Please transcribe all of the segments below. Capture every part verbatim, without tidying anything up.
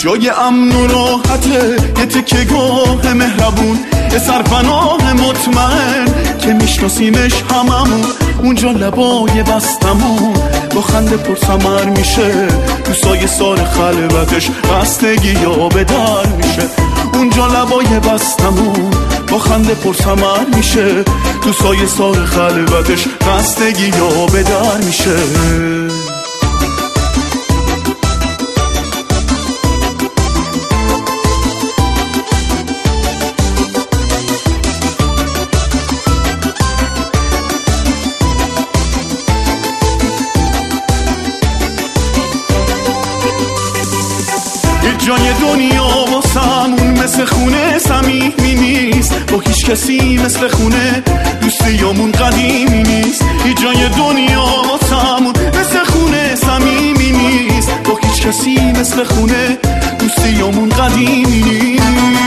جای امن و راحته، یه تکه گاه مهربون، یه سرپناه مطمئن که میشناسیمش هممون. اونجا لبای بستمون با خنده پرثمر میشه، تو سایه سار خلوتش خستگی یا به در میشه. اونجا لبای بستمون با خنده پرثمر میشه، تو سایه سار خلوتش خستگی یا به در میشه. جای دنیا واسمون مثل خونه صمیمی نیست، با هیچ کسی مثل خونه دوستیامون قدیمی نیست. هیچ جای دنیا واسمون مثل خونه صمیمی نیست، با هیچ کسی مثل خونه دوستیامون قدیمی نیست.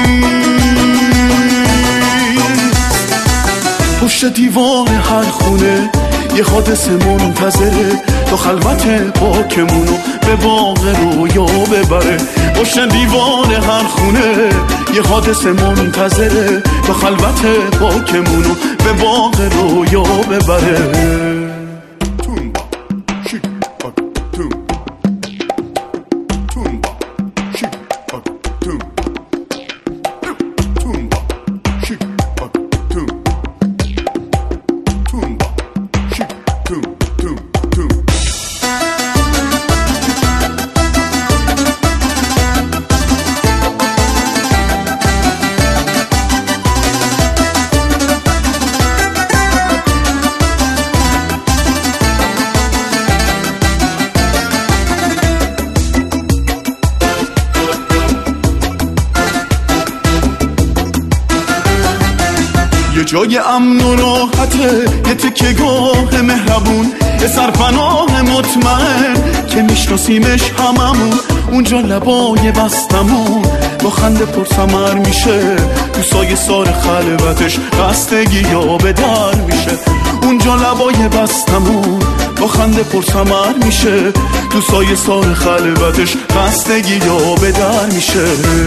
پشت دیوار هر خونه یه حادثه منتظره، تا خلوت پاکمونو به باغ رویا ببره. پشت دیوار هر خونه یه حادثه منتظره، تا خلوت پاکمونو به باغ رویا ببره. یه جای امن و راحته، یه تکه گاه مهربون، یه سرپناه مطمئن که میشناسیمش هممون. اونجا لبای بستمون با خنده پرثمر میشه، تو سایه سار خلوتش خستگی یا به در میشه. اونجا لبای بستمون با خنده پرثمر میشه، تو سایه سار خلوتش خستگی یا به در میشه.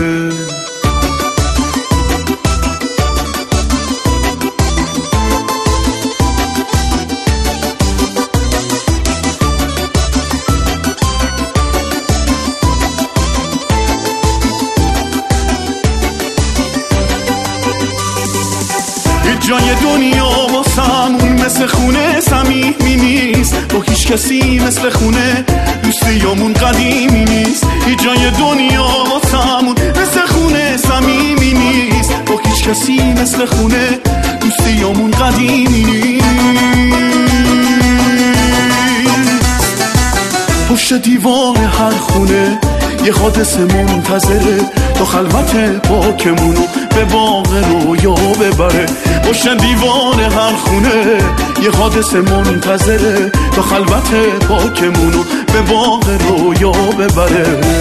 جای دنیا واسمون مثل خونه صمیمی نیست، با هیچ کسی مثل خونه دوستیامون قدیمی نیست. هیچ جای دنیا واسمون مثل خونه صمیمی نیست، با هیچ کسی مثل خونه دوستیامون قدیمی نیست. پشت دیوار هر خونه یه حادثه منتظره، تا خلوت پاکمونو به باغ رویا ببره. پشت دیوار هر خونه یه حادثه منتظره، تا خلوت پاکمونو به باغ رویا ببره.